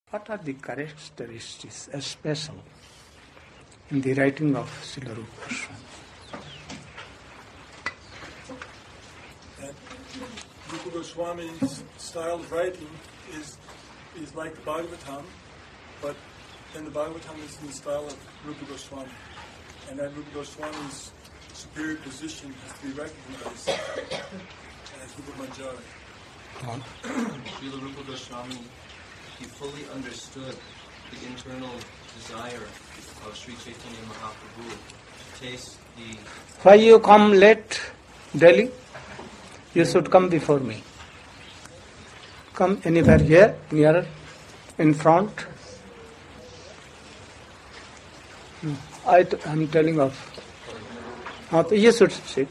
What are the characteristics special in the writing of Srila Rupa Goswami? Rupa Goswami's style of writing is like the Bhagavatam, but then the Bhagavatam is in the style of Rupa Goswami. And that Rupa Goswami's superior position has to be recognized as Rupa Manjari. Srila Rupa Goswami, he fully understood the internal desire of Sri Chaitanya Mahaprabhu to taste the... Why you come late, Delhi? You should come before me. Come anywhere here, nearer, in front. I'm telling of. You should sit.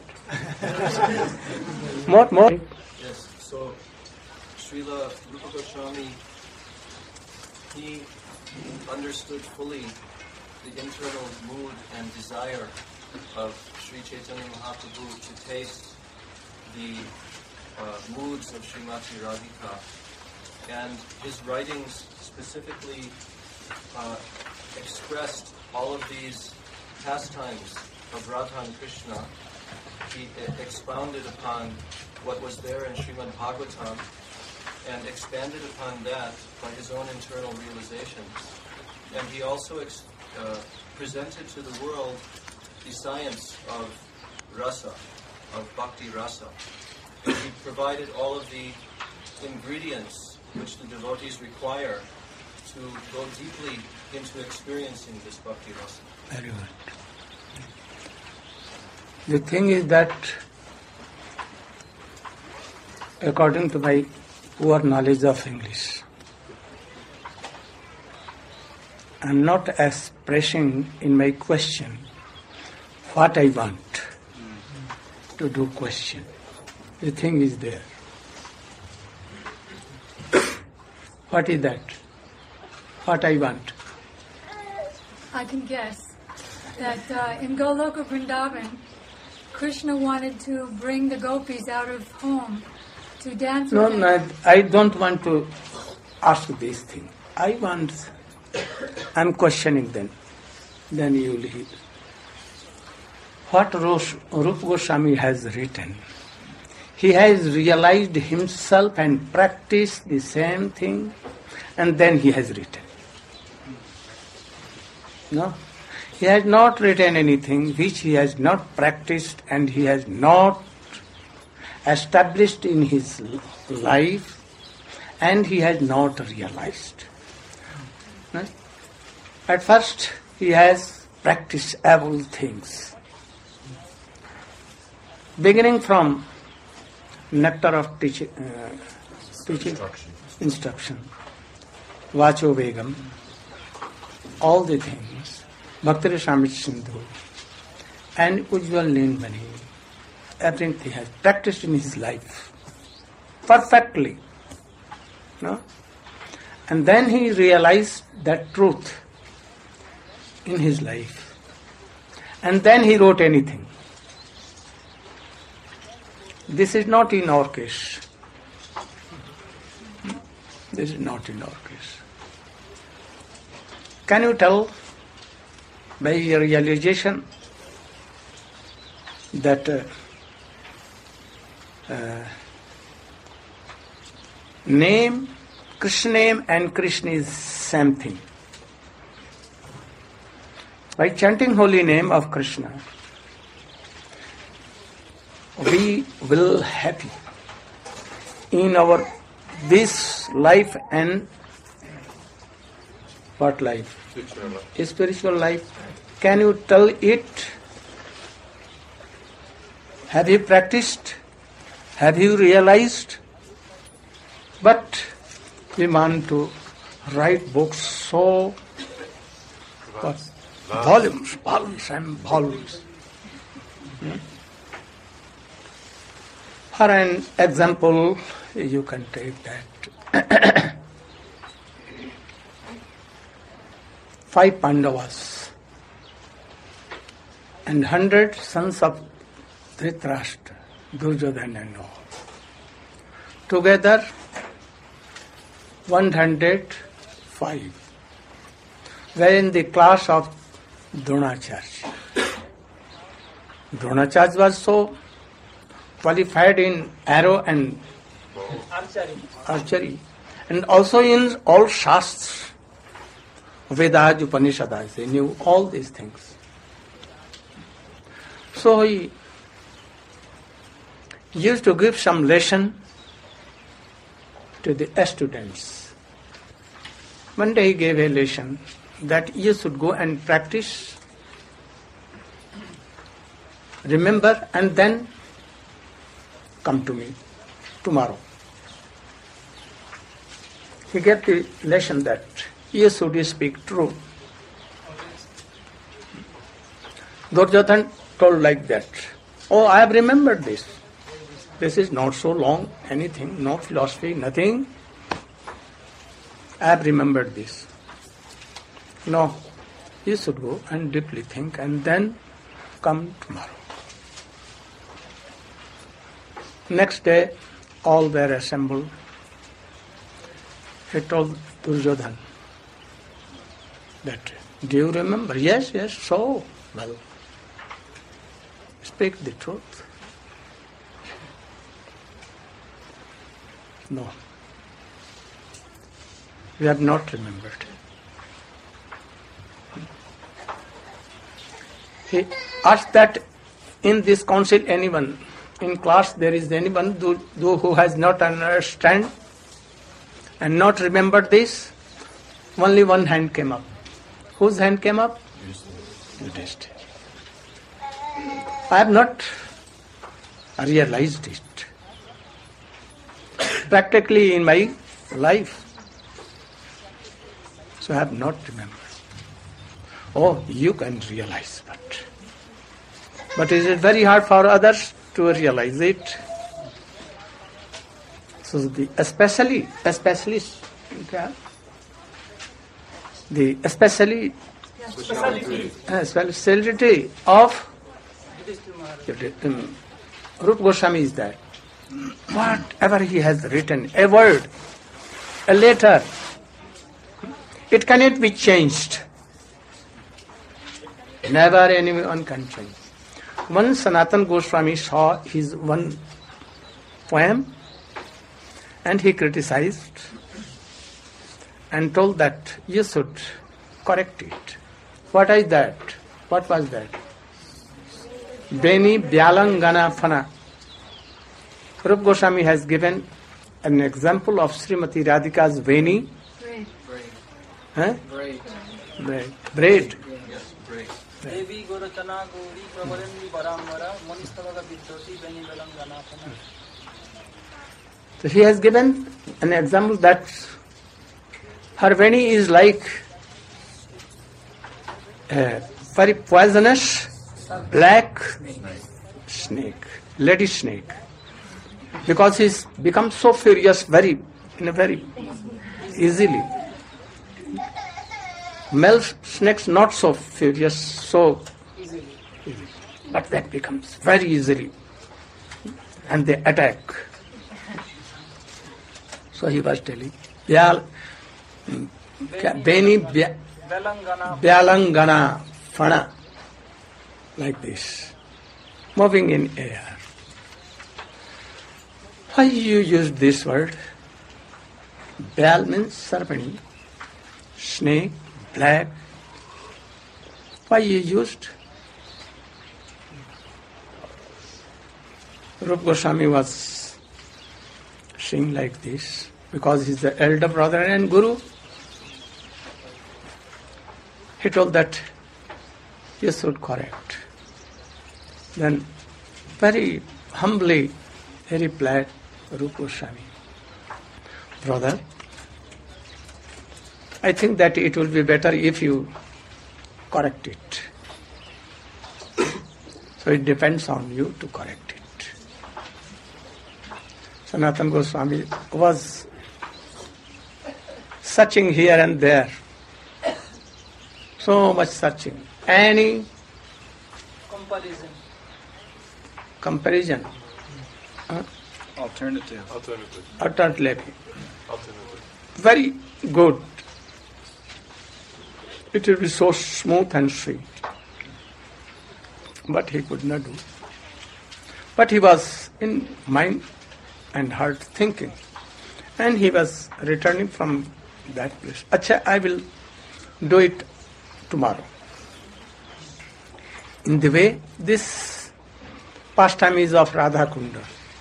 More. Yes, so Srila Rupa Goswami, he understood fully the internal mood and desire of Sri Chaitanya Mahaprabhu to taste the moods of Srimati Radhika. And his writings specifically expressed all of these pastimes of Radha and Krishna. He expounded upon what was there in Srimad Bhagavatam and expanded upon that by his own internal realizations. And he also presented to the world the science of rasa, of bhakti rasa. And he provided all of the ingredients which the devotees require to go deeply into experiencing this bhakti rasa. Very good. The thing is that, according to my poor knowledge of English, I am not expressing in my question what I want to do question. The thing is there. What is that? What I want? I can guess that in Goloka Vrindavan, Krishna wanted to bring the gopis out of home to dance with him. No, I don't want to ask this thing. I'm questioning them. Then you will hear. What Rupa Goswami has written, he has realized himself and practiced the same thing, and then he has written. No? He has not written anything which he has not practiced and he has not established in his life and he has not realized. Right? At first he has practiced all things. Beginning from nectar of teaching, instruction, Vacho Vegam, all the things, Bhakti Rasamrita Sindhu, and Ujjwal Nindmani, everything he has practiced in his life perfectly. No? And then he realized that truth in his life. And then he wrote anything. This is not in our case. This is not in our case. Can you tell by your realization that name, Krishna name and Krishna is same thing. By chanting holy name of Krishna, we will happy in our this life and what life? Spiritual life. Can you tell it? Have you practiced? Have you realized? But we want to write books so volumes and volumes. For an example, you can take that. 5 Pandavas and 100 sons of Dhritarashtra, Duryodhana and all. Together 100 5 were in the class of Dronacharya. Dronacharya was so qualified in arrow and archery, and also in all Shastras, Vedas, Upanishads, they knew all these things. So he used to give some lesson to the students. One day he gave a lesson that you should go and practice, remember, and then come to me tomorrow. He gave the lesson that you should speak true. Duryodhana told like that, oh, I have remembered this. This is not so long, anything, no philosophy, nothing. I have remembered this. No, you should go and deeply think and then come tomorrow. Next day, all were assembled. He told Duryodhana that, do you remember? Yes, so well. Speak the truth. No. We have not remembered. He asked that in this council anyone, in class there is anyone who has not understand and not remembered this. Only one hand came up. Whose hand came up? Yudhishthira. I have not realized it practically in my life. So I have not remembered. Oh, you can realize, but it is very hard for others to realize it. So the especially the speciality of Rupa Goswami is that whatever he has written, a word, a letter, it cannot be changed. Never anyone can change. Once Sanatana Goswami saw his one poem and he criticized and told that you should correct it. What is that? What was that? Beni Byalangana Fana. Rupa Goswami has given an example of Srimati Radhika's Veni. Braid. Yes, braid. Devi Gorachana Gauri Pravarendi Paramara Manistavaga Vidyoti Beni Byalangana Fana. So he has given an example that her Veni is like a very poisonous black snake, lady snake, because he's become so furious very easily. Male snakes not so furious, so easily, but that becomes very easily, and they attack. So he was telling, Beni Byalangana Fana, like this, moving in air. Why you use this word? Byal means serpent, snake, black. Why you used? Rupa Goswami was saying like this because he's the elder brother and guru. He told that you should correct. Then very humbly he replied, Rupa Goswami, brother, I think that it will be better if you correct it. So it depends on you to correct it. Sanatana Goswami was searching here and there. So much searching. Any comparison. Alternative. Very good. it will be so smooth and sweet. But he could not do. But he was in mind and heart thinking. And he was returning from that place. Acha, I will do it tomorrow. In the way, this pastime is of Radha Kunda.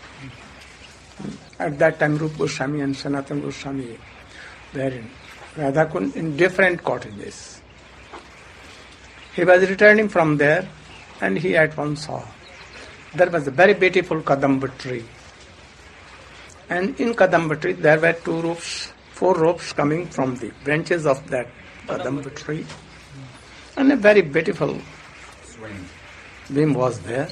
At that time, Rupa Goswami and Sanatana Goswami were in Radha Kunda in different cottages. He was returning from there, and he at once saw there was a very beautiful Kadamba tree. And in Kadamba tree, there were 4 ropes coming from the branches of that Kadamba tree. And a very beautiful beam was there.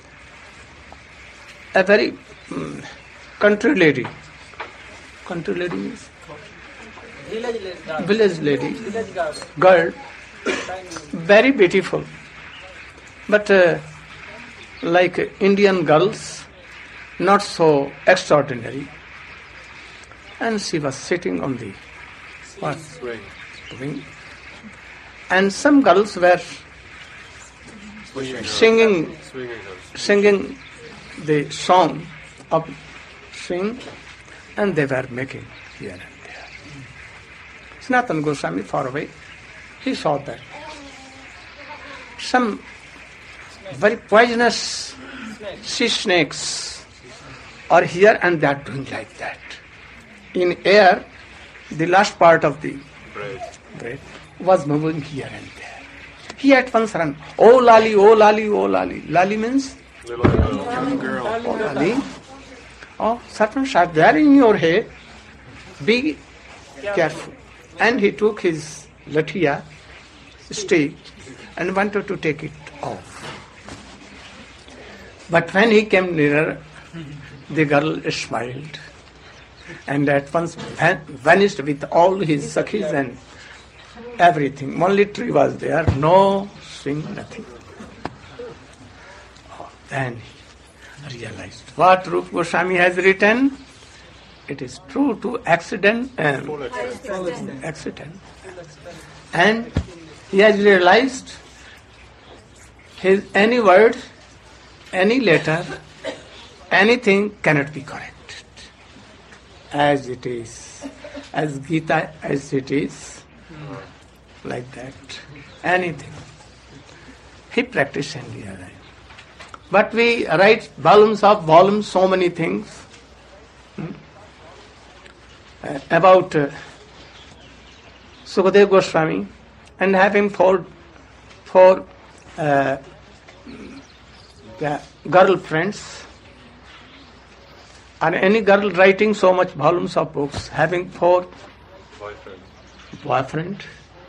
A very country lady. Country lady means? Village lady. Girl. Very beautiful. But like Indian girls, not so extraordinary. And she was sitting on the wing. And some girls were singing the song of swing, and they were making here and there. Sanatana Goswami, far away, he saw that some very poisonous sea snakes are here, and they are doing like that. In air, the last part of the bread was moving here and there. He at once ran, "Oh Lali, oh Lali, oh Lali." Lali means? Little girl. Oh Lali. Oh, serpents are there in your head. Be careful. And he took his lathia stick and wanted to take it off. But when he came nearer, the girl smiled and at once vanished with all his sakhis and everything. Only tree was there, no swing, nothing. Then he realized what Rupa Goswami has written. It is true to accident. And he has realized his any word, any letter, anything cannot be corrected. As it is, as Gita as it is, like that, anything. He practiced and realized. But we write volumes of volumes, so many things about Sukadeva Goswami, and having four girlfriends, and any girl writing so much volumes of books, having 4 boyfriend,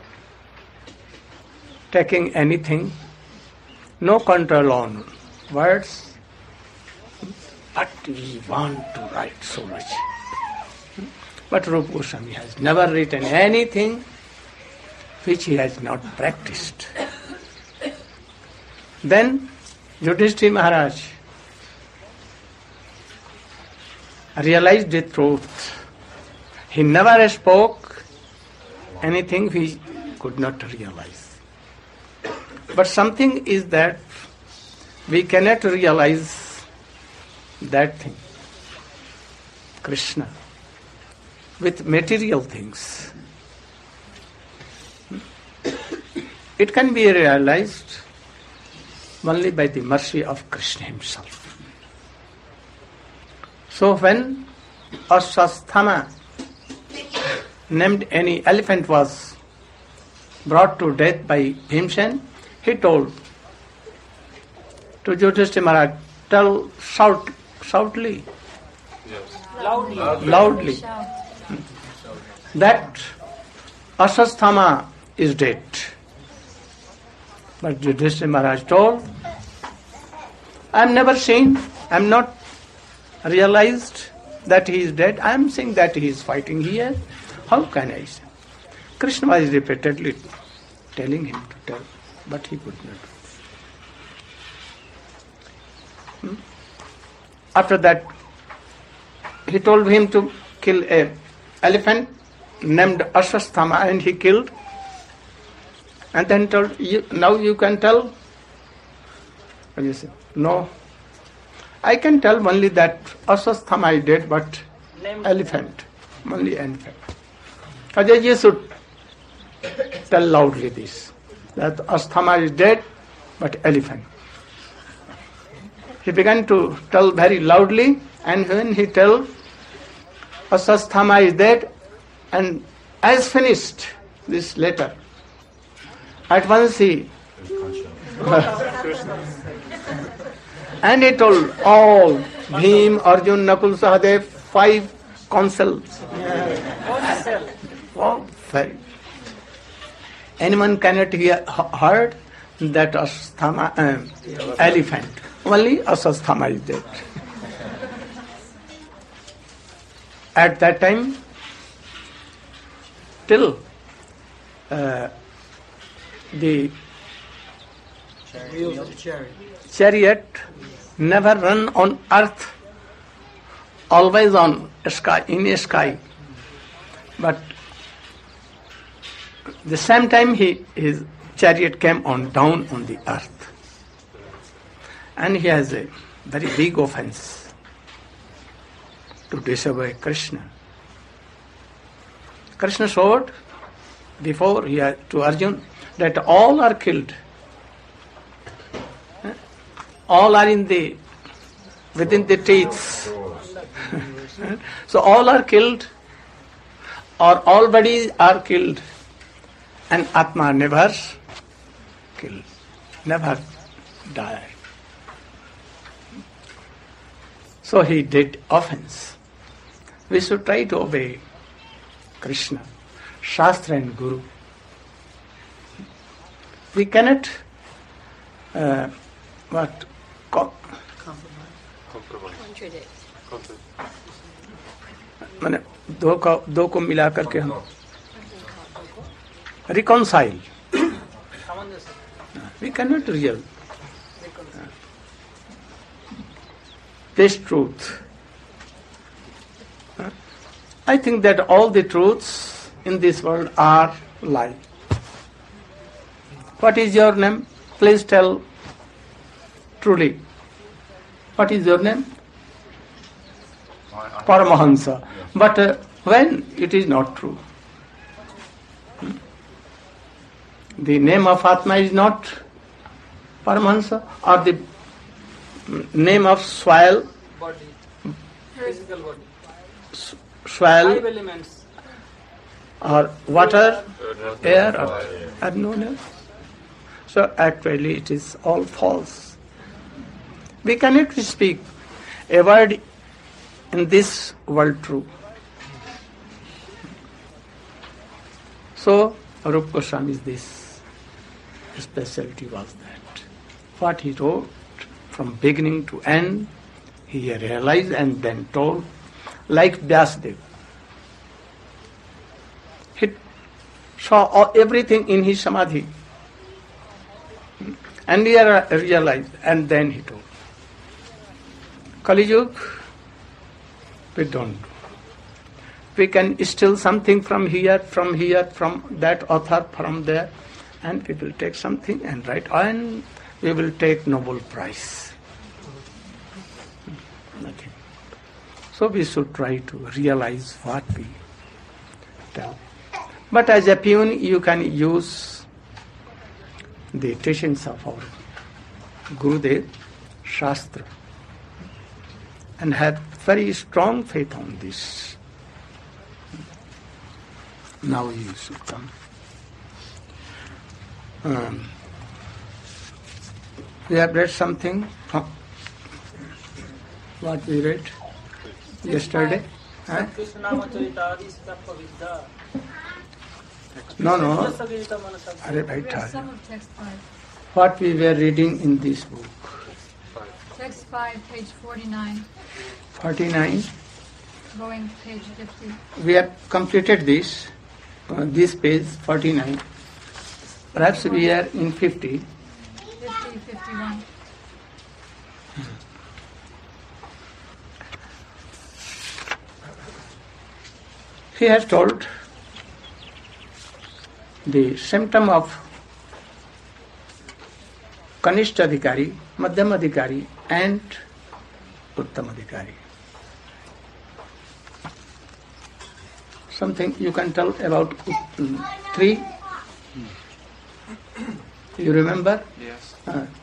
taking anything, no control on words, but we want to write so much. But Rupa Goswami has never written anything which he has not practiced. Then Yudhishthira Maharaj realized the truth. He never spoke anything he could not realize. But something is that we cannot realize that thing, Krishna, with material things. It can be realized only by the mercy of Krishna himself. So when Ashwasthama, named any elephant, was brought to death by Bhimsen, he told to Yudhishthira Maharaj, shoutly, loudly, that Ashwasthama is dead. But Yudhishthira Maharaj told, I am never seen, I am not realized that he is dead. I am saying that he is fighting here. How can I say? Krishna was repeatedly telling him to tell, but he could not. After that, he told him to kill an elephant named Ashwasthama, and he killed. And then told, now you can tell? And you say, no. I can tell only that Aswasthama is dead, but elephant. Only elephant. Ajay, you should tell loudly this. That Asthama is dead, but elephant. He began to tell very loudly, and when he told Aswasthama is dead, and as finished this letter, at once he and he told all Bhim, Arjun, Nakul, Sahadev 5 counsels. Oh, very. Anyone cannot heard that Aswasthama elephant. Only Aswasthama is dead. At that time, till the chariot never run on earth, always on sky, in sky. But the same time his chariot came down on the earth. And he has a very big offense to disobey Krishna. Krishna showed before to Arjun that all are killed. All are within the teeth. So all are killed, or all bodies are killed, and Atma never killed, never died. So he did offense. We should try to obey Krishna, Shastra and Guru. We cannot माने दो को मिला करके हम reconcile. We cannot real this truth. I think that all the truths in this world are lie. What is your name? Please tell truly. What is your name? Paramahansa. But when it is not true, the name of Atma is not Paramahansa, or the name of soil, body, physical body, soil, 5 elements, or water, air, or unknown else. So actually it is all false. We cannot speak a word in this world true. So Rupa Goswami's this specialty was that. What he wrote from beginning to end, he realized and then told, like Vyasadeva. He saw everything in his samadhi. And he realized, and then he told. Kali Yuga, we don't do. We can steal something from here, from that author, from there, and we will take something and write, and we will take Nobel Prize. Nothing. So we should try to realize what we tell. But as a peon, you can use the teachings of our Gurudev, Shastra, and have very strong faith on this. Now you should come. We have read something from what we read yesterday. Huh? No. Are bhai Some of text 5. What we were reading in this book. Text 5, page 49, 49. going to page 50. We have completed this page 49. Perhaps we are in 50. 50, 51. He has told the symptom of Kanishta Adhikari, Madhyam Adhikari and Uttam Adhikari. Something you can tell about 3? You remember? Yes.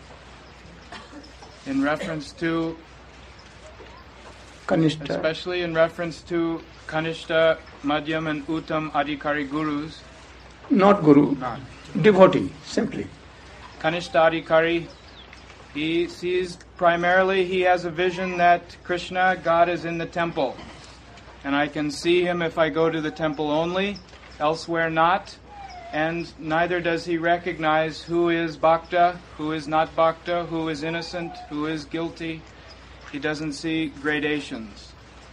In reference to, Kanishta. especially in reference to Kanishta, Madhyam and Uttam Adhikari gurus, Not Guru, not. devotee, simply. Kanishta Adhikari, he sees primarily, he has a vision that Krishna, God, is in the temple. And I can see him if I go to the temple only, elsewhere not. And neither does he recognize who is bhakta, who is not bhakta, who is innocent, who is guilty. He doesn't see gradations.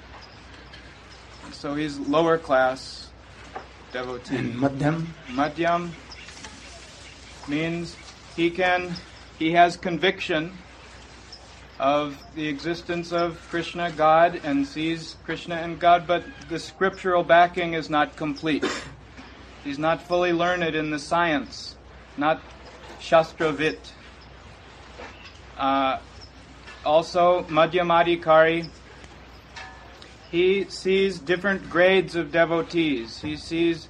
So he's lower class devotee. And Madhyam, Madhyam means he has conviction of the existence of Krishna, God, and sees Krishna and God, but the scriptural backing is not complete. He's not fully learned in the science, not Shastravit. Also, Madhyamadhikari, he sees different grades of devotees. He sees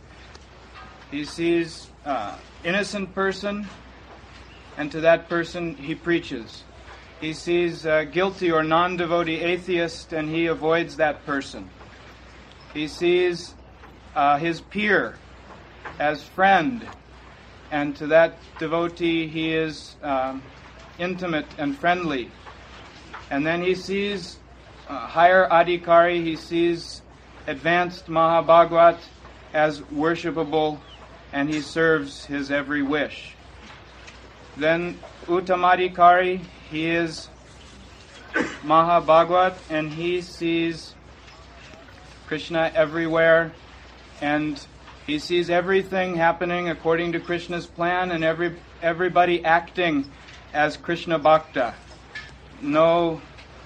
innocent person, and to that person he preaches. He sees guilty or non-devotee atheist, and he avoids that person. He sees his peer as friend, and to that devotee he is intimate and friendly. And then he sees higher adhikari, he sees advanced Mahabhagavat as worshipable, and he serves his every wish. Then Uttamadhikari, he is Mahabhagavat, and he sees Krishna everywhere, and he sees everything happening according to Krishna's plan, and everybody acting as Krishna Bhakta. No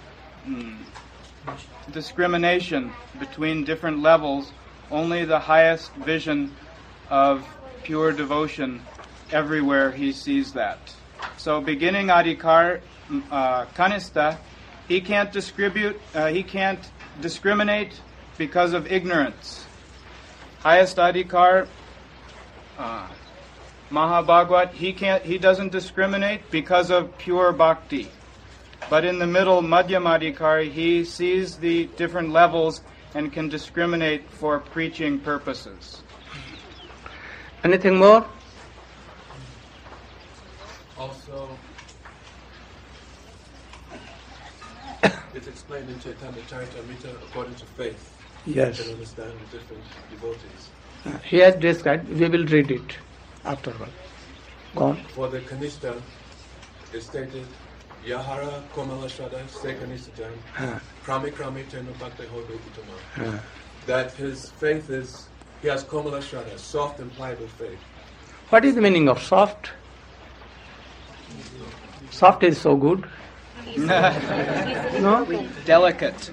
discrimination between different levels, only the highest vision of pure devotion. Everywhere he sees that. So beginning Adhikar, Kanista, he can't discriminate because of ignorance. Highest Adhikar, Mahabhagavat, he doesn't discriminate because of pure bhakti. But in the middle, Madhyamadhikari, he sees the different levels and can discriminate for preaching purposes. Anything more? Also, it's explained in Chaitanya Charitamrita according to faith. Yes. You can understand the different devotees. He has described, we will read it afterward. Go on. For the Kanishta, it's stated, Yahara Komala Shada Se Kanishtajan, Krami Krami Tenu Bhakti Hodo Uttama. That his faith is, he has Komala Shada, soft and pliable faith. What is the meaning of soft? Soft is so good. No? Delicate.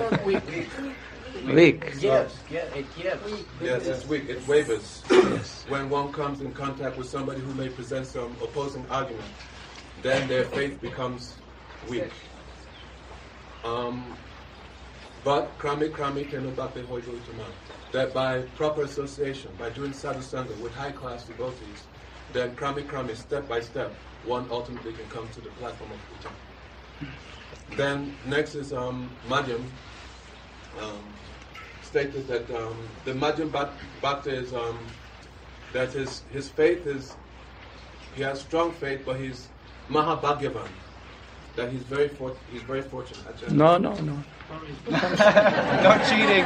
Weak. Yes, it's weak. It wavers. Yes. When one comes in contact with somebody who may present some opposing argument, then their faith becomes weak. But krami tenu bhakti hoido uttama. That by proper association, by doing sadhusanga with high class devotees, then krami, step by step, one ultimately can come to the platform of Uttama. Then next is Madhyam. Stated that the Madhyam Bhakta is that his faith is, he has strong faith, but he's Mahabhagyavan. That he's very fortunate. No. No cheating.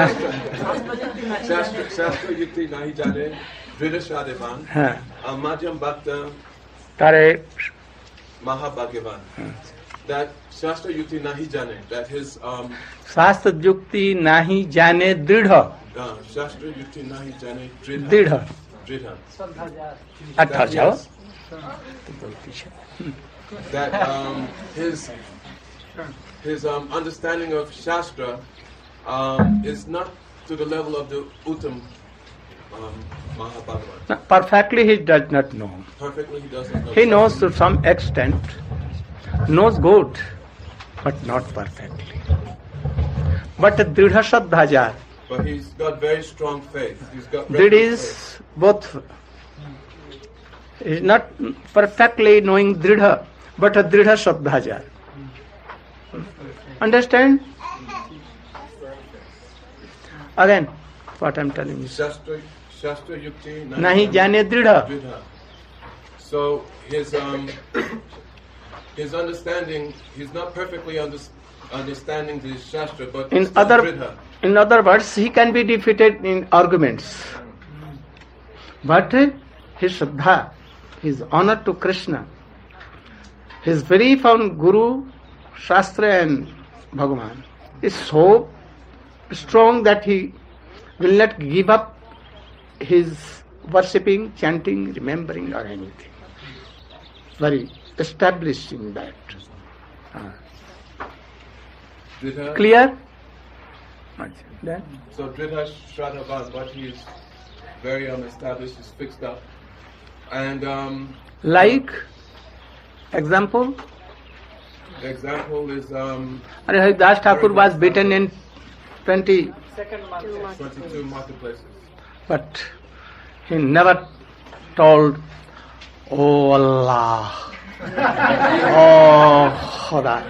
Shastra Yukti Nahi Jane, Vrida Shadevan, Madhyam Bhakta Tare. Mahabhagyavan. That Shastra Yukti Nahi Jane, that his Shastra Yukti Nahi Jane Dridha. Shastra Yukti Nahi Jane Dridha. Dridha. Atta jao. That his understanding of Shastra is not to the level of the Uttam Mahabhagavan. No, perfectly he does not know. Perfectly he does not know. He knows to some extent, knows good, but not perfectly. But Dridha Shraddhaja, But he's got very strong faith. He's got that ready is faith. both. He is not perfectly knowing Dridha, but a Dridha Shraddhaja. Understand? Again, what I am telling you. Shastra Yukti Nahi jane Dridha. Dridha. So his understanding, he's not perfectly understanding the Shastra, but In still other, Dridha. in other words, he can be defeated in arguments. But his Shraddha, his honor to Krishna, his belief on Guru, Shastra and Bhagavan is so strong that he will not give up his worshipping, chanting, remembering or anything. Very established in that. Dridha. Clear? Then? So Dridha Shraddhavan, but he is very established, he's fixed up. And Like, example, the example is Haridas Thakur was beaten in 22 marketplaces. but he never told, Oh Allah, Oh Khuda.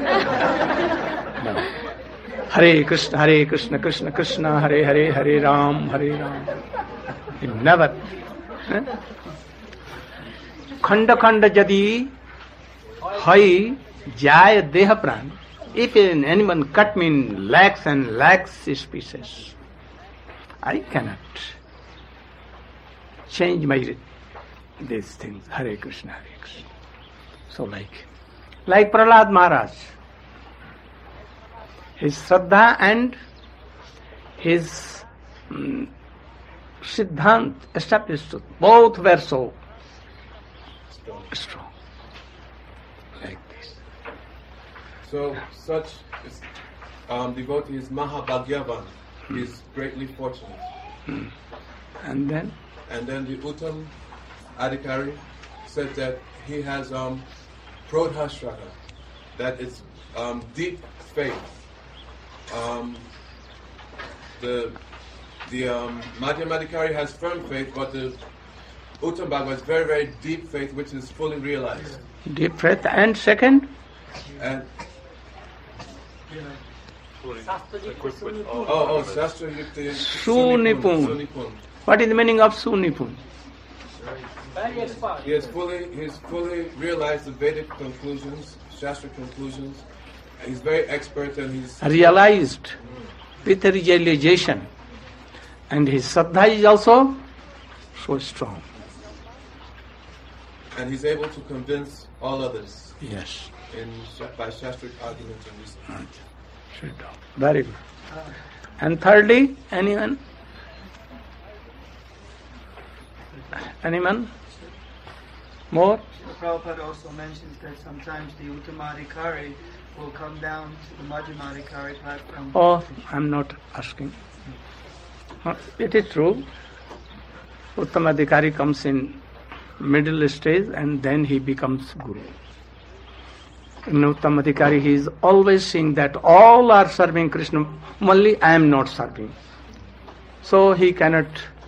No. Hare Krishna, Krishna Krishna, Hare Hare, Hare Ram, Hare Ram. He never. Khanda khanda jadi hai jaya deha pran. If anyone cut me in lakhs and lakhs pieces, I cannot change my these things. Hare Krishna, Hare Krishna. So like Prahlad Maharaj, his Shraddha and his Siddhant established, both were so strong. Like this. So such devotee is Mahabhagyavan. He is greatly fortunate. And then the Uttam Adhikari said that he has Prodha Shraddha, that it's deep faith. The Madhyam Adhikari has firm faith, but the Uttam Bhagavad is very, very deep faith, which is fully realized. deep breath. And second, And Shastra Yukti Sunipun. Sunipun. What is the meaning of Sunipun? Very expert. He's fully realized the Vedic conclusions, Shastra conclusions. He's very expert and he's Realized with realization. And his Shraddha is also so strong. and he's able to convince all others Yes. by Shastric arguments and reasoning. Very good. And thirdly, anyone? Anyone? More? Prabhupada also mentions that sometimes the Uttamadhikari will come down to the Madhyamadhikari platform. Oh, I'm not asking. It is true. Uttamadhikari comes in middle stage and then he becomes Guru. In Uttamadhikari he is always seeing that all are serving Krishna, only I am not serving. So he cannot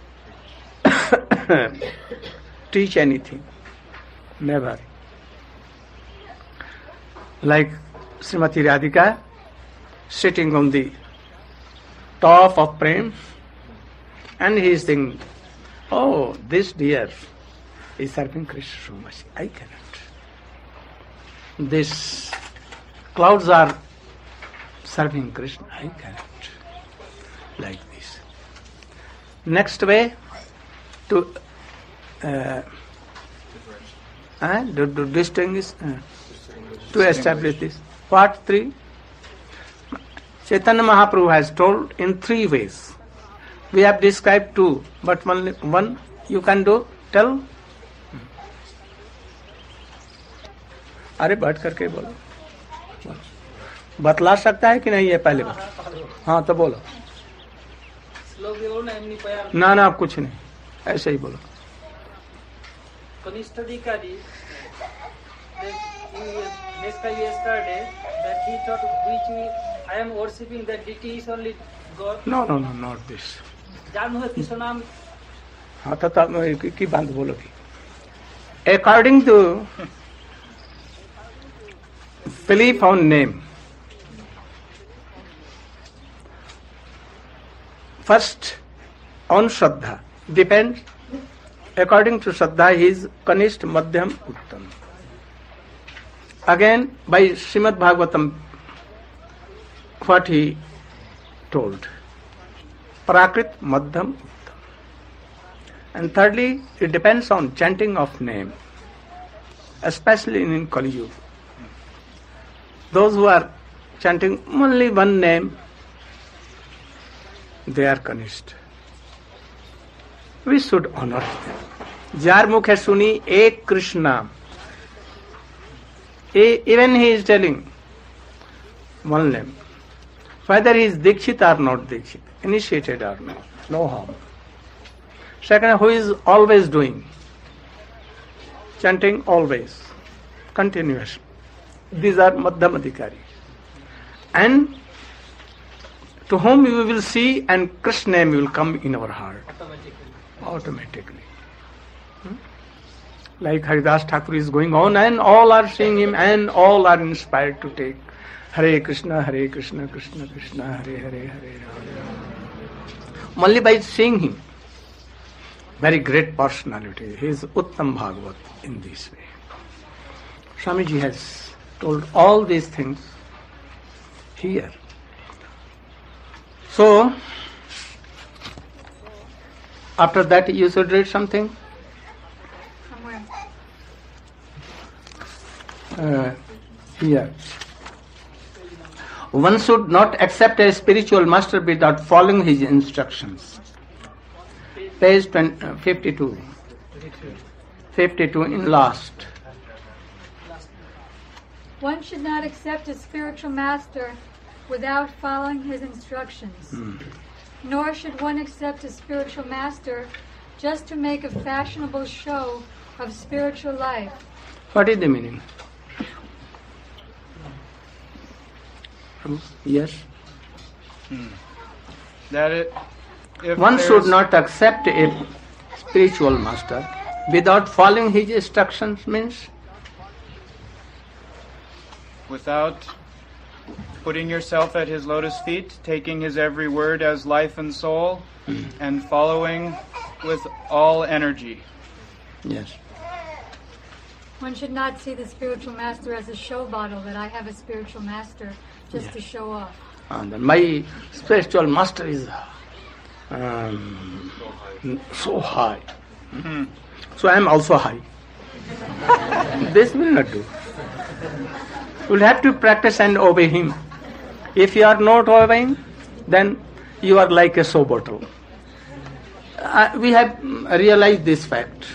teach anything. Never. Like Srimati Radhika sitting on the top of Prem and he is thinking, oh, this deer is serving Krishna so much. I cannot. These clouds are serving Krishna. I cannot. Like this. Next way to distinguish, to establish this. Part 3. Chaitanya Mahaprabhu has told in 3 ways. We have described 2, but only one you can do. Tell. अरे बैठ करके बोलो. बतला सकता है कि नहीं ये पहले बात? हाँ तो बोलो. श्लोक बोलो ना एमनी पयार ना ना कुछ नहीं, ऐसे ही बोलो. कनिष्ठ अधिकारी described yesterday that he thought which I am worshipping that deity is only God. No, not this. जानू है किसो नाम हाँ तो की बात बोलोगी. According to belief on name, first on Shraddha depends. According to Shraddha, he is Kanishth, Madhyam, Uttam. Again, by Srimad Bhagavatam, what he told, Prakrit, Madhyam, Uttam. And thirdly, it depends on chanting of name, especially in Kali Yuga. Those who are chanting only one name, they are Kanishth. We should honor them. जार मुखे सुनी एक कृष्ण नाम. Even he is telling one name, whether he is Dikshit or not Dikshit, initiated or not, no harm. Second, who is always doing, chanting always, continuous. These are Madhyam Adhikari. And to whom we will see and Krishna name will come in our heart automatically. Like Haridas Thakur is going on and all are seeing him and all are inspired to take Hare Krishna, Krishna Krishna, Hare Hare, Hare Rama. Only by seeing him. Very great personality. He is Uttam Bhagavat in this way. Swamiji has told all these things here. So, after that you should read something. Here. One should not accept a spiritual master without following his instructions. Page 52. 52 in last. One should not accept a spiritual master without following his instructions. Nor should one accept a spiritual master just to make a fashionable show of spiritual life. What is the meaning? Yes. That if one there's- should not accept a spiritual master without following his instructions means without putting yourself at his lotus feet, taking his every word as life and soul, and following with all energy. yes. One should not see the spiritual master as a show bottle, that I have a spiritual master just to show off. And my spiritual master is so high. So I am also high. This will not do. You will have to practice and obey him. If you are not obeying, then you are like a show bottle. We have realized this fact.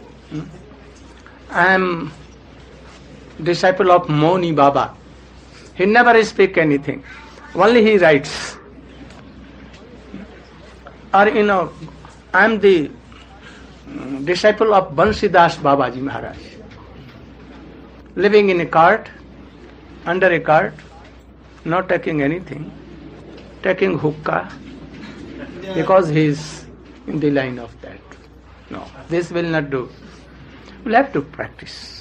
I am disciple of Moni Baba. He never speaks anything. Only he writes. Or I am the disciple of Bansidas Babaji Maharaj. Living in a cart, under a cart, not taking anything, taking hookah, because he is in the line of that. No, this will not do. We'll have to practice.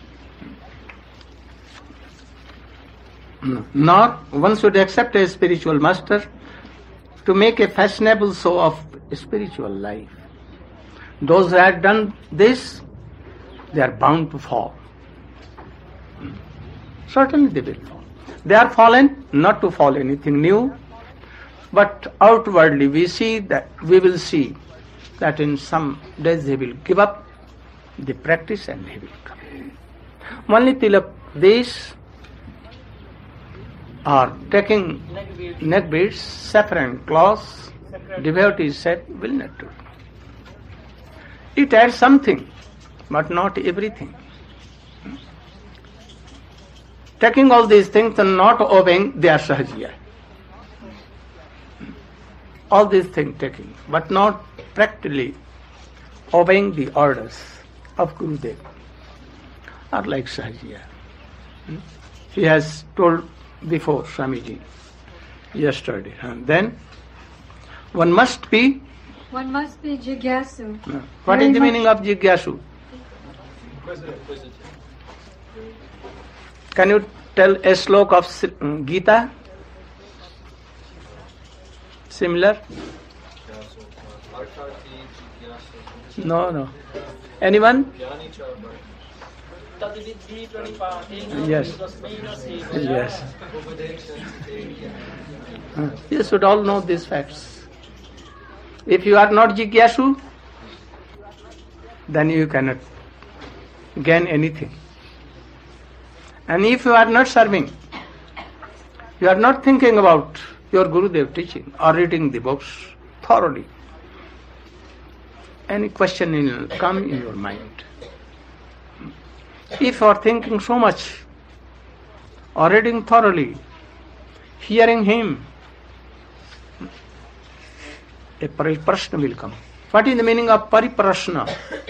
Nor one should accept a spiritual master to make a fashionable show of spiritual life. Those who have done this, they are bound to fall. Certainly they will fall. They are fallen not to fall anything new, but outwardly we will see that in some days they will give up the practice and they will come. Only till these are taking neck beads, saffron cloths, devotees said will not do. It adds something, but not everything. Taking all these things and not obeying, they are sahajiya. all these things taking, but not practically obeying the orders of Gurudev, are like Sahajiya. He has told before Swamiji yesterday. And then one must be jigyasu. What is the meaning of jigyasu? Can you tell a slok of Gita? Similar? No. Anyone? Yes. Yes. You should all know these facts. If you are not jigyasu, then you cannot gain anything. And if you are not serving, you are not thinking about your Gurudev teaching or reading the books thoroughly, any question will come in your mind. If you are thinking so much or reading thoroughly, hearing him, a pariprashna will come. What is the meaning of pariprashna?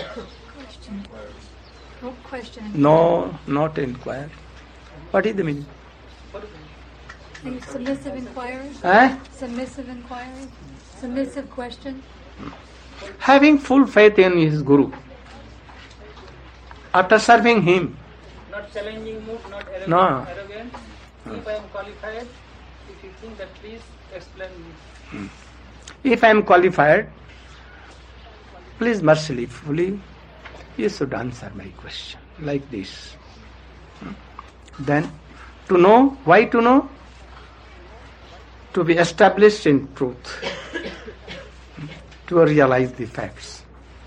Question. No, not inquire. What is the meaning? Submissive inquiry? Submissive inquiry? Submissive question? Having full faith in his Guru. After serving him. Not challenging mood, not arrogant. No. Arrogant. If I am qualified, if you think that, please explain me. If I am qualified, please mercifully, you should answer my question like this. Then, to know, why to know? To be established in truth, to realize the facts.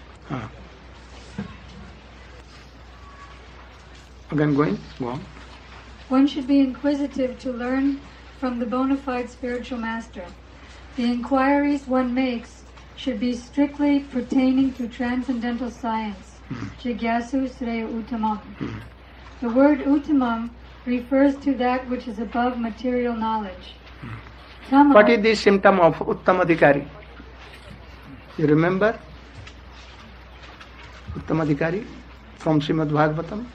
Again, go on. One should be inquisitive to learn from the bona fide spiritual master. The inquiries one makes should be strictly pertaining to transcendental science. Jigyasu Sreya Uttamam. The word Uttamam refers to that which is above material knowledge. What is the symptom of Uttamadhikari? You remember? Uttamadhikari from Srimad Bhagavatam?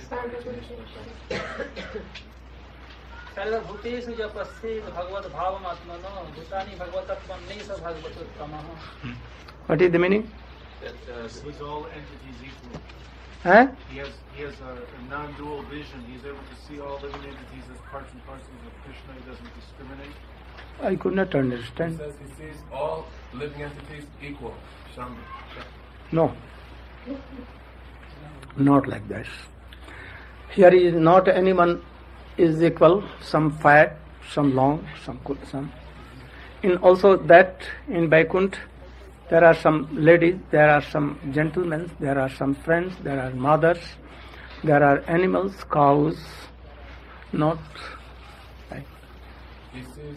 सर्वभूतेषु च पश्येत् भगवद् भावमात्मनो भूतानि भगवतत्वं नैष भगवतोत्तमः. What is the meaning? That he's all entities equal. He has a non-dual vision. He's able to see all living entities as parts and parcels of Krishna. He doesn't discriminate. I could not understand. He says he sees all living entities equal. Shambhu. No. Not like that. Here is not anyone is equal, some fat, some long, some good, some. In also that in Vaikuntha, there are some ladies, there are some gentlemen, there are some friends, there are mothers, there are animals, cows, not like. He says,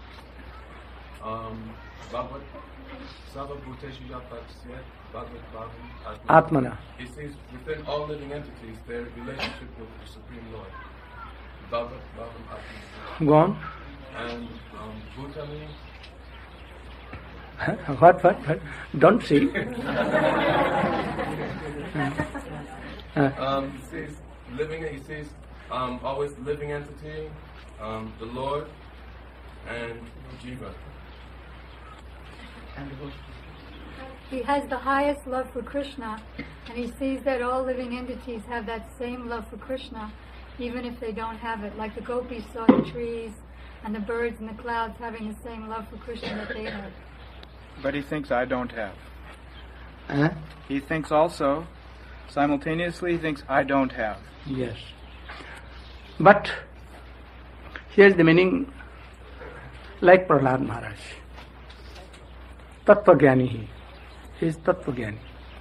Bhagavad Sava Bhuteshu Yapatsya Bhagavad Bhavam Atmana. He says within all living entities their relationship with the Supreme Lord. Bhagavad Bhavam Atmana. Go on. And Bhutani. What? Don't see. He says living. He says always living entity, the Lord, and Jiva. He has the highest love for Krishna, and he sees that all living entities have that same love for Krishna, even if they don't have it. Like the gopis saw the trees and the birds and the clouds having the same love for Krishna that they have. But he thinks I don't have. Huh? He thinks also, simultaneously, he thinks I don't have. Yes. But here's the meaning, like Prahlad Maharaj. Tattva-gyani he is Tattva-gyani.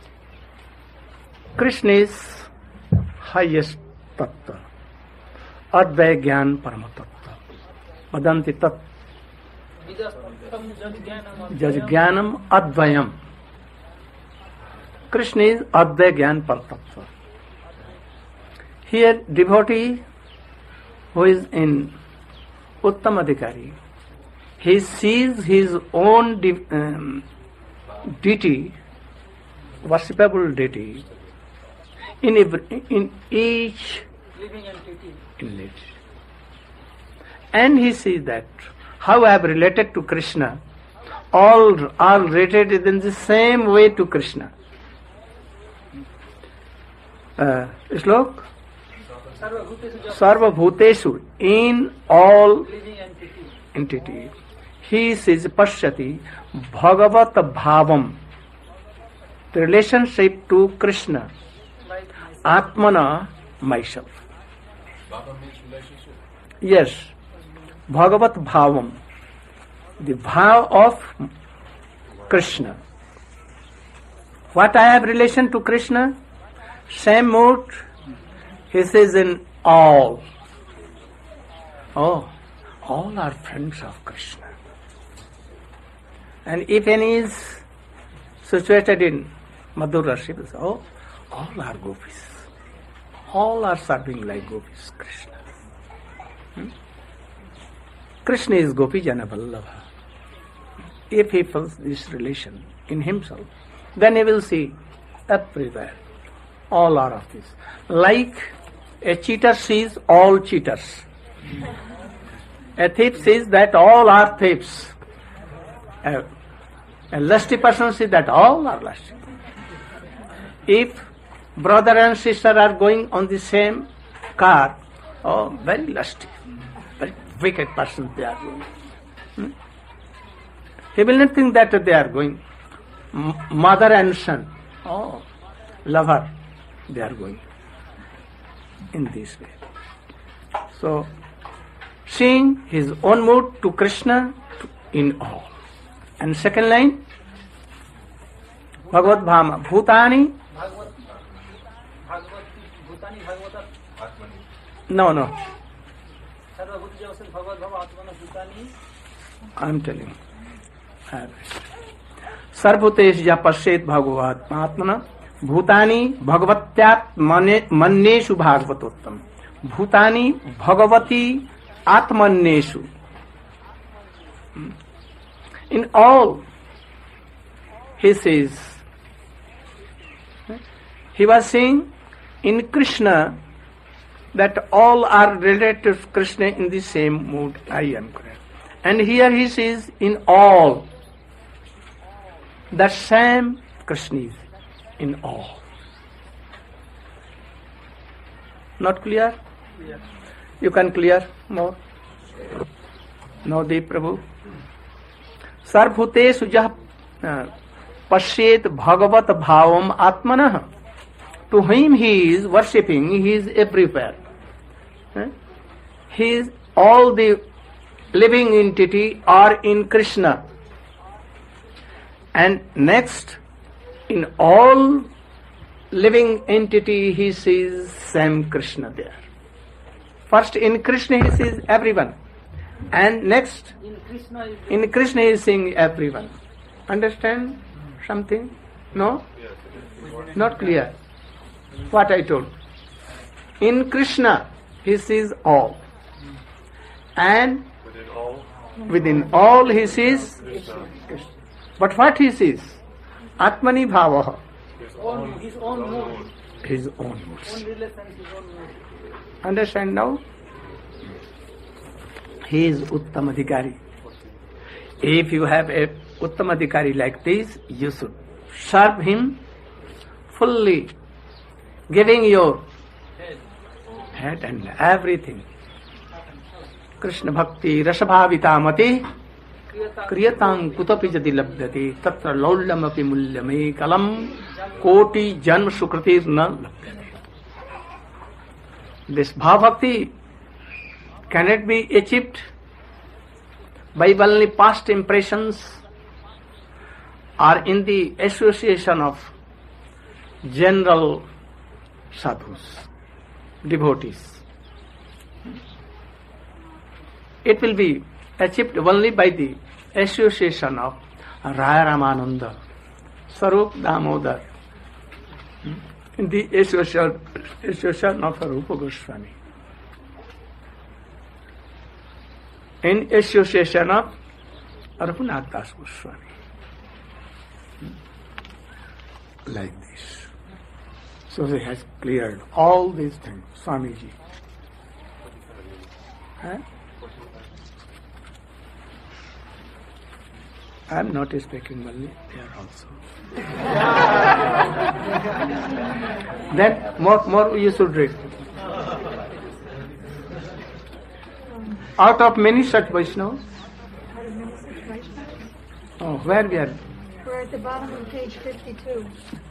Krishna is highest Tattva. Advaya Gyan Parama Tattva. Vadanti Tattva. Jajgyanam Advayam. Krishna is Advaya Gyan Paratattva. Here devotee who is in Uttamadhikari, he sees his own deity, worshipable deity, in each living entity. in it. And he sees that how I have related to Krishna, all are related in the same way to Krishna. Shlok? Sarva Bhuteshu, in all Living entity. entity. He says Pashyati Bhagavat Bhavam, the relationship to Krishna, Like myself. Atmana, myself. Bhava means relationship. Yes, Bhagavat Bhavam, the bhav of Krishna. What I have relation to Krishna? Same mood, he says in all. Oh, all are friends of Krishna. And if any is situated in Madhura Shiva, oh, all are gopis. All are serving like gopis, Krishna. Krishna is Gopi Jana Vallabha. If he feels this relation in himself, then he will see everywhere. All are of this. Like a cheater sees all cheaters. A thief sees that all are thieves. A lusty person sees that all are lusty. If brother and sister are going on the same car, oh, very lusty, very wicked person they are going. He will not think that they are going. Mother and son, oh, lover, they are going in this way. So, seeing his own mood to Krishna in all. And second line, Bhagavad Bhama, Bhutani. Bhutani Bhagavata. No. Sarva Bhuta Javasya Bhagavad Bhava Atmana Bhutani. I am telling. Sarvbhutesh ja pashet bhagavat atmana bhutani bhagavatyat manneshu bhagavatottam. Bhutani bhagavati atmanneshu. In all, he says, he was saying in Krishna that all are related to Krishna in the same mood. I am correct. And here he says in all, the same Krishna is in all. Not clear? Yeah. You can clear more? No, Dev Prabhu. Sarvbhutesu jah pashet bhagavat bhavam atmanah. To whom he is worshipping, he is everywhere. He is all the living entity are in Krishna. And next, in all living entity, he sees same Krishna there. First, in Krishna, he sees everyone. And next, in Krishna, he is seeing everyone. Understand something? No? Not clear. What I told. In Krishna, he sees all. And within all, he sees Krishna. But what he sees? Atmani bhavaha. His own mood. His own moods. Own relations, his own mood. Understand now? He is Uttam Adhikari. If you have a Uttam Adhikari like this, you should serve him fully, giving your head and everything. Krishna Bhakti Rasabhavita Mati Kriyatang Kutapi Jadi Labdati Tatra Laulam Api Mulyame Kalam Koti Janma Sukritir Na Labdati. This Bhav Bhakti cannot be achieved by only past impressions or in the association of general sadhus, devotees. It will be achieved only by the association of Raya Ramananda, Sarup Damodar, in the association of Rupa Goswami, in association of Raghunath Das Goswami. Like this. So he has cleared all these things, Swamiji. Huh? I am not speaking Malay, there also. Then more you should read. Out of many such Vaishnavas. Oh, where we are? We're at the bottom of page 52.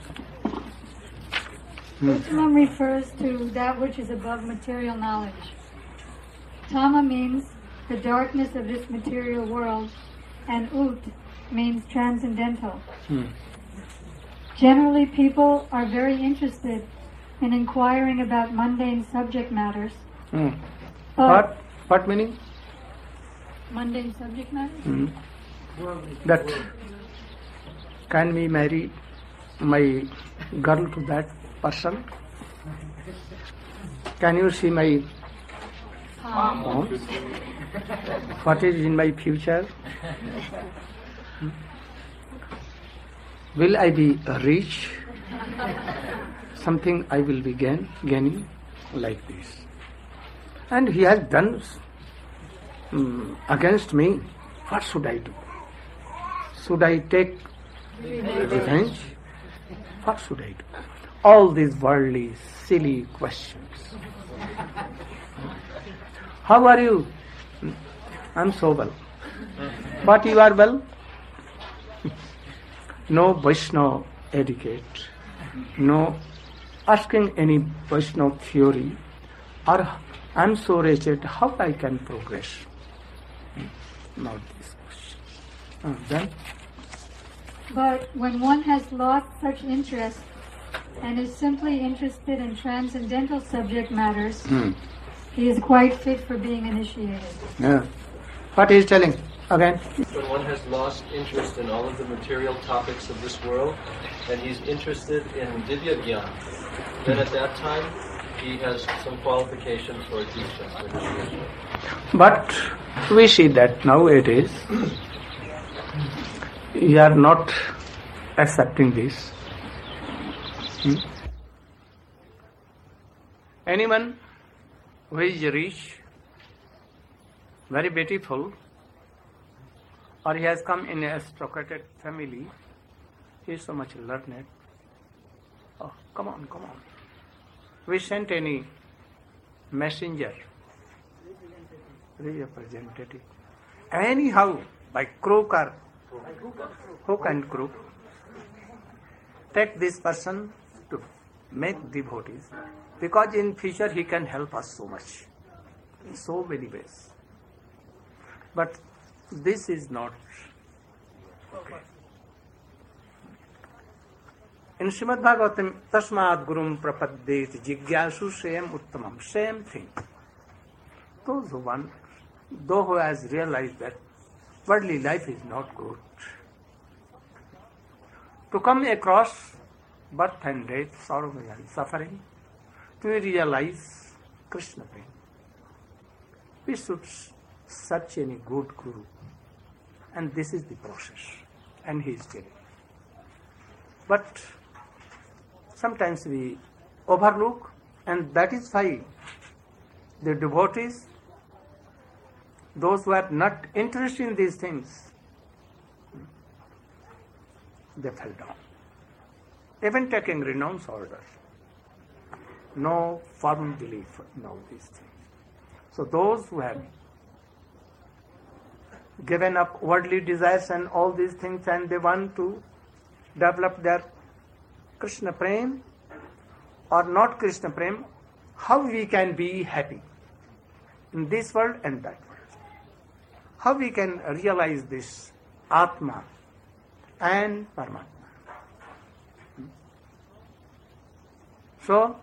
Uttamam refers to that which is above material knowledge. Tama means the darkness of this material world, and Ut means transcendental. Generally, people are very interested in inquiring about mundane subject matters. What meaning? Mundane subject matters? That can we marry my girl to that person? Can you see my home? What is in my future? Will I be rich? Something I will be gaining like this. And he has done against me. What should I do? Should I take revenge? What should I do? All these worldly, silly questions. How are you? I'm so well. But you are well? No Vaishnava etiquette, no asking any Vaishnava theory, or I'm so wretched, how I can progress? Not this question. Then? But when one has lost such interest and is simply interested in transcendental subject matters, he is quite fit for being initiated. Yeah. What he is telling? Again. When one has lost interest in all of the material topics of this world, and he's interested in Divya Gyan, then at that time he has some qualifications for initiation. But we see that nowadays you are not accepting this. Anyone who is rich, very beautiful, or he has come in a aristocratic family, he is so much learned. Oh, come on. We sent any messenger, representative, anyhow, by crook or hook and crook, take this person to make devotees, because in future he can help us so much, in so many ways. But this is not okay. In Srimad Bhagavatam, Tasmad Gurum Prapaddeti Jigyasu Shem Uttamam, same thing. Those who has realized that worldly life is not good, to come across birth and death, sorrow and suffering, to realize Krishna prema, we should search any good guru. And this is the process. And he is telling. But sometimes we overlook, and that is why the devotees, those who are not interested in these things, they fell down. Even taking renounce order, no firm belief in all these things. So those who have given up worldly desires and all these things, and they want to develop their Krishna prem or not Krishna prem, how we can be happy in this world and that world? How we can realize this Atma and Paramatma? So,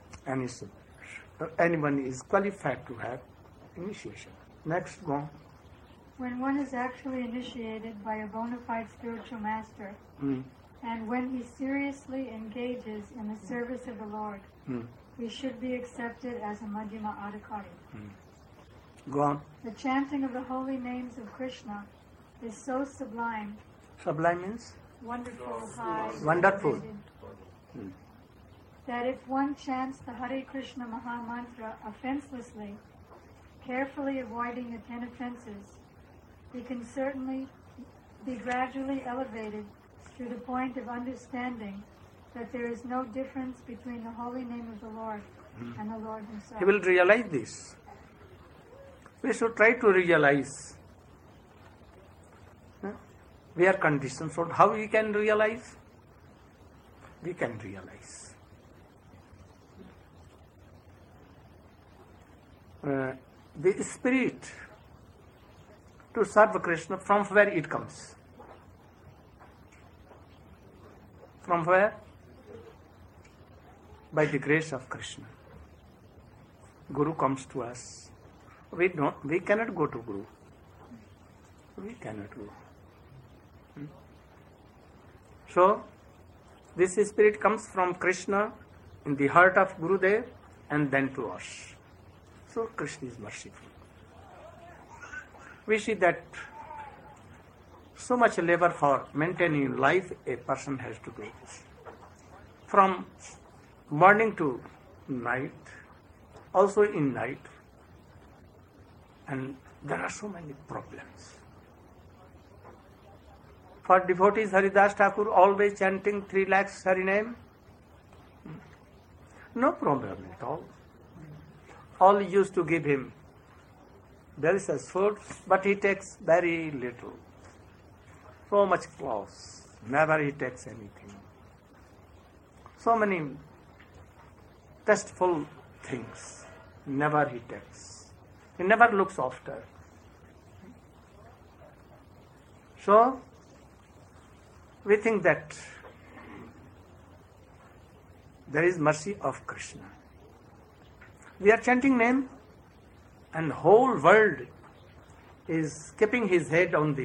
anyone is qualified to have initiation. Next, go on. When one is actually initiated by a bona fide spiritual master, and when he seriously engages in the service of the Lord, he should be accepted as a Madhyama Adhikari. Go on. The chanting of the holy names of Krishna is so sublime, Sublime means wonderful, high, wonderful, elevated, that if one chants the Hare Krishna Maha Mantra offenselessly, carefully avoiding the 10 offenses, he can certainly be gradually elevated to the point of understanding that there is no difference between the holy name of the Lord and the Lord himself. he will realize this. We should try to realize. We are conditioned. So how we can realize? We can realize. The spirit to serve Krishna, from where it comes? From where? By the grace of Krishna. Guru comes to us. We cannot go to Guru. We cannot go. So, this spirit comes from Krishna in the heart of Gurudev and then to us. So, Krishna is merciful. We see that so much labor for maintaining life a person has to do. From morning to night, also in night, and there are so many problems. For devotees, Haridas Thakur always chanting 3 lakhs Hari name, no problem at all. All used to give him delicious food, but he takes very little. So much clothes, never he takes anything. So many tasteful things, never he takes. He never looks after. So, we think that there is mercy of Krishna. We are chanting name and whole world is keeping his head on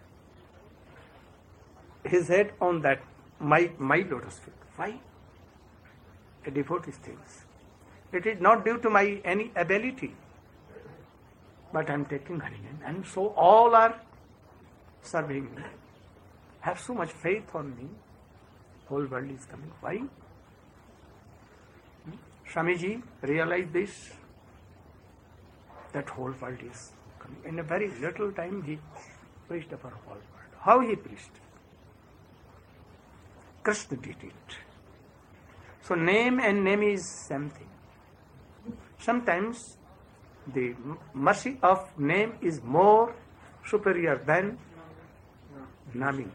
that my lotus feet. Why? A devotee thinks. It is not due to my any ability, but I am taking Hari name, and so all are serving me. Have so much faith on me. Whole world is coming. Why? Swamiji realized this, that whole world is coming. In a very little time he preached for whole world. How he preached? Krishna did it. So name and name is same thing. Sometimes the mercy of name is more superior than naming.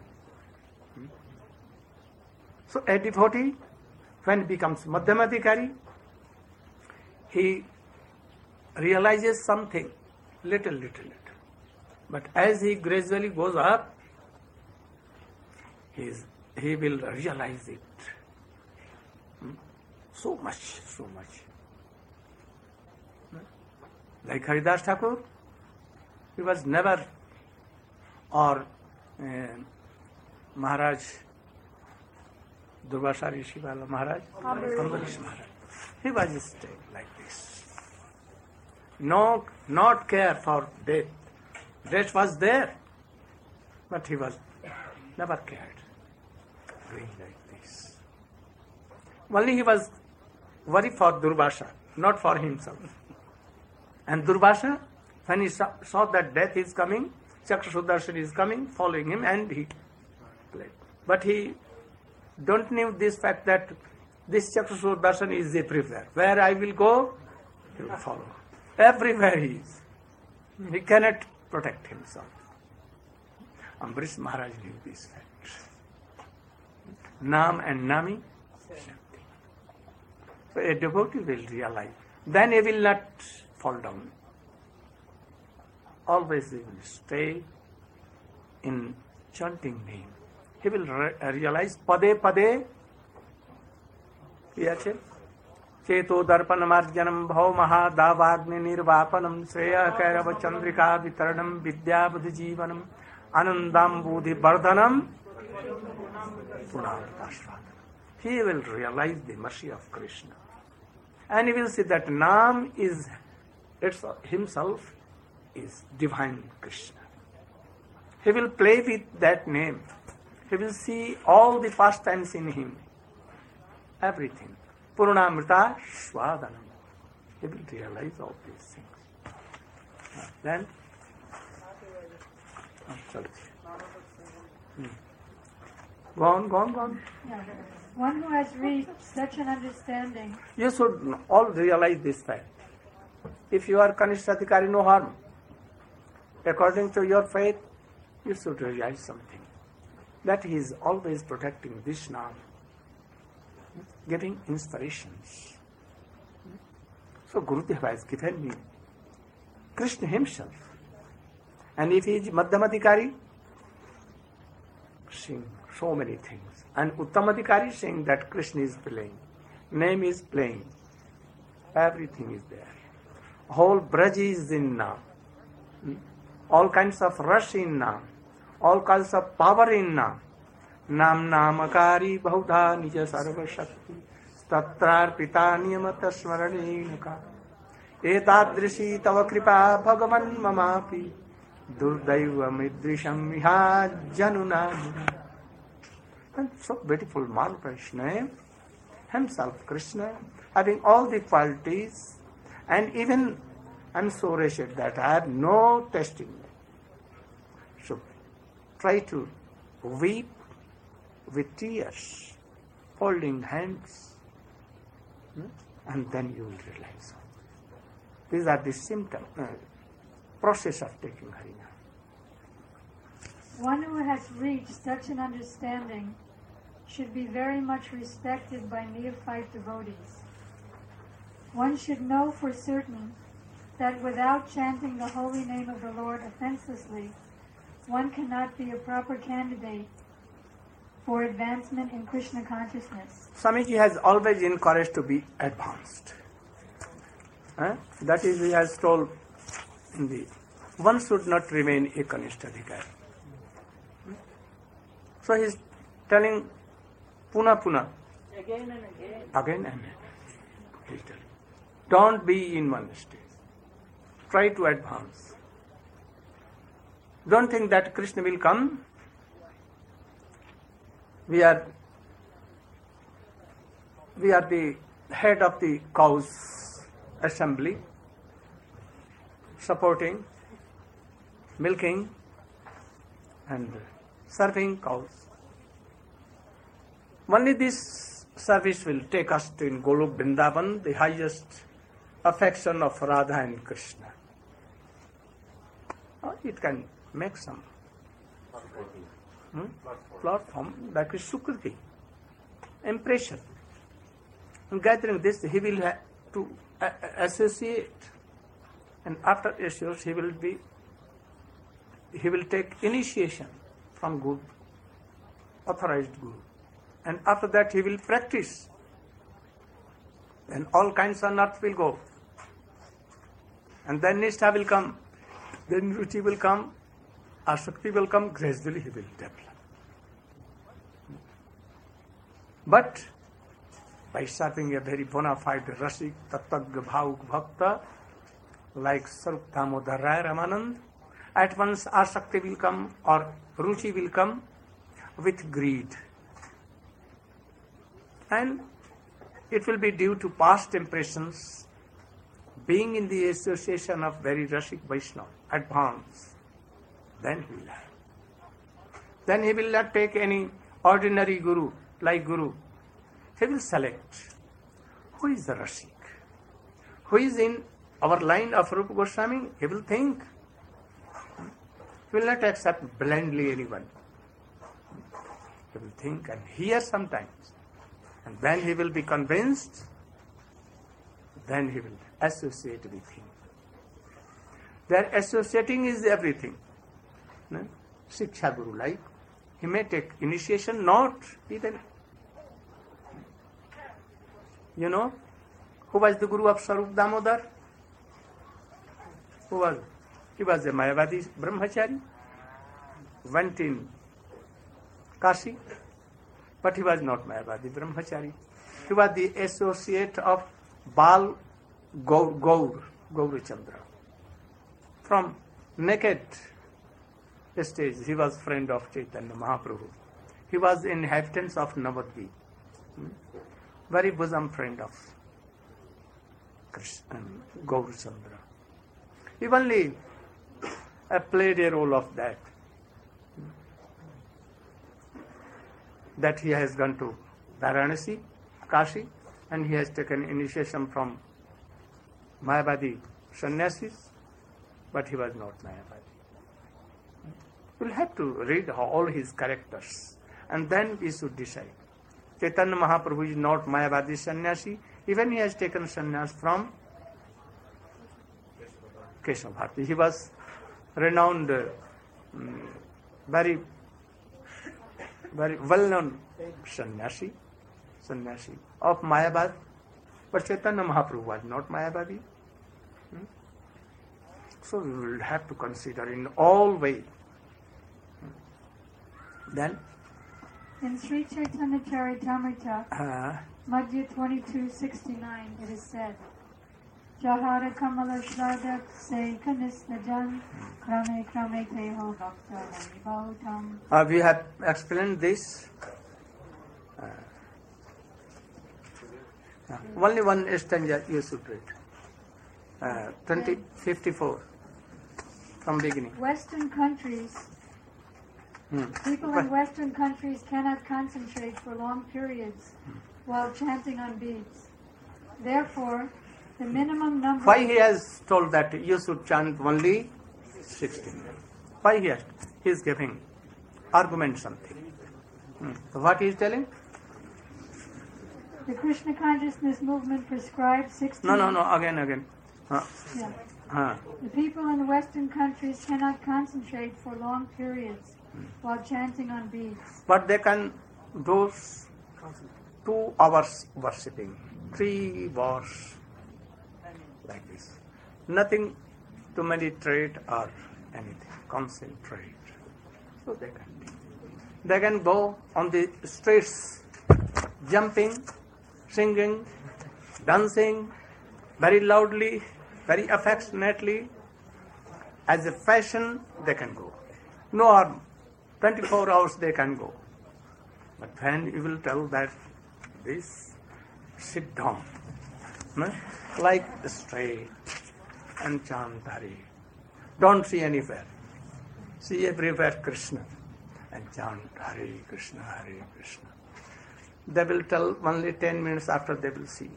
So a devotee, when he becomes Madhyamadhikari, he realizes something, little. But as he gradually goes up, he will realize it. So much. Like Haridas Thakur, he was never, or Maharaj, Durvasa Rishiwala Maharaj, Ambarish Maharaj. He was staying like this. No, not care for death. Death was there, but he was never cared. Doing like this. Only he was worried for Durvasa, not for himself. And Durvasa, when he saw that death is coming, Chakra Sudarshan is coming, following him, and he fled. But he don't know this fact that this Chakra Sudarshan is everywhere. Where I will go, he will follow. Everywhere he is. He cannot protect himself. Ambarish Maharaj knew this fact. Nam and Nami, same thing. So a devotee will realize. Then he will not fall down. Always he will stay in chanting name. He will realize Pade Pade Cheto Darpan Marjanam Bhav Maha Davagni Nirvapanam Sreya Kairava Chandrika Vitaranam Vidya Buddhi Jivanam Anandam Buddhi Bardhanam Punarvashvadanam. He will realize the mercy of Krishna. And he will see that Nam is himself is divine Krishna. He will play with that name. He will see all the pastimes in him. Everything. Purnamrita Swadanam. He will realize all these things. Then, Go on. Yeah. One who has reached such an understanding. You should all realize this fact. If you are Kanishthadhikari, no harm. According to your faith, you should realize something. That he is always protecting Vishnu, giving inspirations. So Gurudeva has given me Krishna himself. And if he is Madhyamadhikari, sing so many things. And Uttamadhikari saying that Krishna is playing. Name is playing. Everything is there. Whole Braj is in Naam. All kinds of rush in Naam. All kinds of power in Naam. Naam Namakari Bahudha Nija Sarva Shakti Tatrar Pita Niyamata Smaranenaka Etadrishi Tava Kripa Bhagavan Mamapi Durdaiva Midrisham Miha Januna. And so beautiful Mahaprishna name, himself Krishna, having all the qualities, and even I am so wretched that I have no testing. So try to weep with tears, folding hands, and then you will realize. These are the symptoms, process of taking Harinam. One who has reached such an understanding should be very much respected by neophyte devotees. One should know for certain that without chanting the holy name of the Lord offenselessly, one cannot be a proper candidate for advancement in Krishna consciousness. Swamiji has always encouraged to be advanced. That is, he has told in the one should not remain a Kanishthadhikari. So he is telling Puna, again and again. He is telling, don't be in one stage. Try to advance. Don't think that Krishna will come. We are the head of the cows assembly, supporting, milking, and serving cows. Only this service will take us to in Golok Vrindavan, the highest affection of Radha and Krishna. It can make some platform, that is Sukriti, impression. In gathering this, he will have to associate, and after association, he will take initiation from Guru, authorized Guru, and after that he will practice. Then all kinds of earth will go, and then Nishtha will come, then Ruchi will come, Asakti will come, gradually he will develop. But by serving a very bona fide Rasik, Tattagya Bhavuk Bhakta, like Sarup Damodar Rai Ramanand, at once Asakti will come or Ruchi will come with greed. And it will be due to past impressions, being in the association of very Rasik Vaishnava, advance. Then he will have. Then he will not take any ordinary Guru, like Guru. He will select who is the Rasik, who is in our line of Rupa Goswami. He will think. He will not accept blindly anyone. He will think and hear sometimes. And when he will be convinced, then he will associate with him. Their associating is everything. No? Shiksha Guru like. He may take initiation, not even. You know, who was the Guru of Sarup Damodar? Who was? He was a Mayavadi Brahmachari. Went in Kashi. But he was not Mayavadi Brahmachari. He was the associate of Bal Gaurachandra. From naked stage, he was friend of Chaitanya Mahaprabhu. He was inhabitant of Navadvip. Very bosom friend of Krishna, Gaurachandra. He only played a role of that. That he has gone to Varanasi, Kashi, and he has taken initiation from Mayavadi sannyasis, but he was not Mayavadi. We'll have to read all his characters, and then we should decide. Chaitanya Mahaprabhu is not Mayavadi sannyasi, even he has taken sannyas from Keshav Bharati. He was renowned, very well-known sannyasi of Mayavad, but Chaitanya Mahaprabhu was not Mayavadi. So we will have to consider in all ways. Then? In Sri Chaitanya Charitamrita, Madhya 2269, it is said, Jahara Kamala Shradak Se Kanisnajan Krame Krame Teho Bhakta Bhautam. We have explained this. Only one stanza you should read. 2054 from beginning. Western countries, people in Western countries cannot concentrate for long periods while chanting on beads. Therefore, the minimum number... Why he has told that you should chant only 16? Why he is giving argument something. So what he is telling? The Krishna consciousness movement prescribes 16... No, again. The people in the Western countries cannot concentrate for long periods while chanting on beads. But they can do 2 hours worshipping, 3 hours, like this. Nothing to meditate or anything, concentrate. So they can do. They can go on the streets, jumping, singing, dancing, very loudly, very affectionately. As a fashion, they can go. No harm. 24 hours they can go. But when you will tell that this, sit down, like straight, and chant Hari. Don't see anywhere. See everywhere Krishna, and chant Hare Krishna, Hare Krishna. They will tell only 10 minutes after they will see.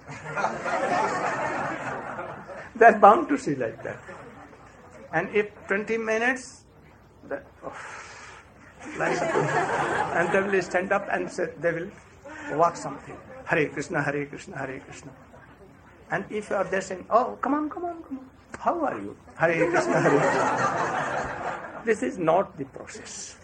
They are bound to see like that. And if 20 minutes, and they will stand up and say, they will walk something. Hare Krishna, Hare Krishna, Hare Krishna. And if you are there saying, oh, come on. How are you? Hare Krishna, Hare Krishna. This is not the process.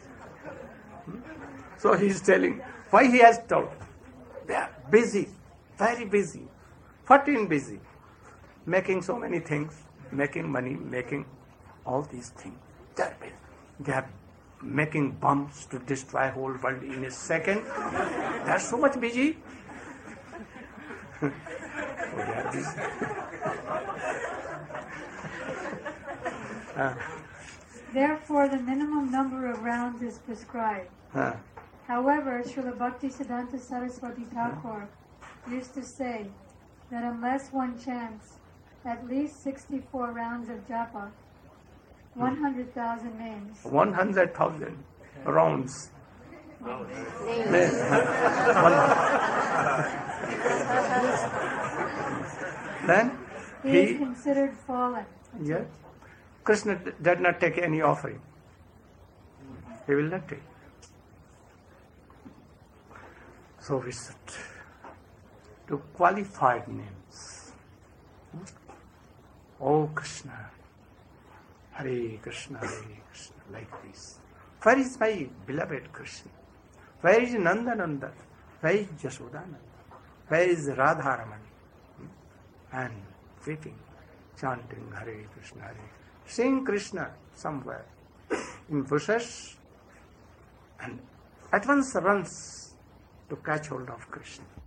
So he is telling, why he has told? They are busy, very busy, 14 busy, making so many things, making money, making all these things. They are busy. They are making bombs to destroy whole world in a second. They are so much busy. They are busy. Therefore, the minimum number of rounds is prescribed. However, Srila Bhaktisiddhanta Saraswati Thakur used to say that unless one chants at least 64 rounds of japa, 100,000 names. 100,000 rounds. Then he is considered fallen. Yes. Krishna did not take any offering. He will not take. So we should to qualified names. Oh Krishna, Hare Krishna, Hare Krishna, like this. Where is my beloved Krishna? Where is Nandananda? Where is Jashodananda? Where is Radharamani? And weeping, chanting Hare Krishna, Hare Krishna. Seeing Krishna somewhere in bushes and at once runs to catch hold of Krishna.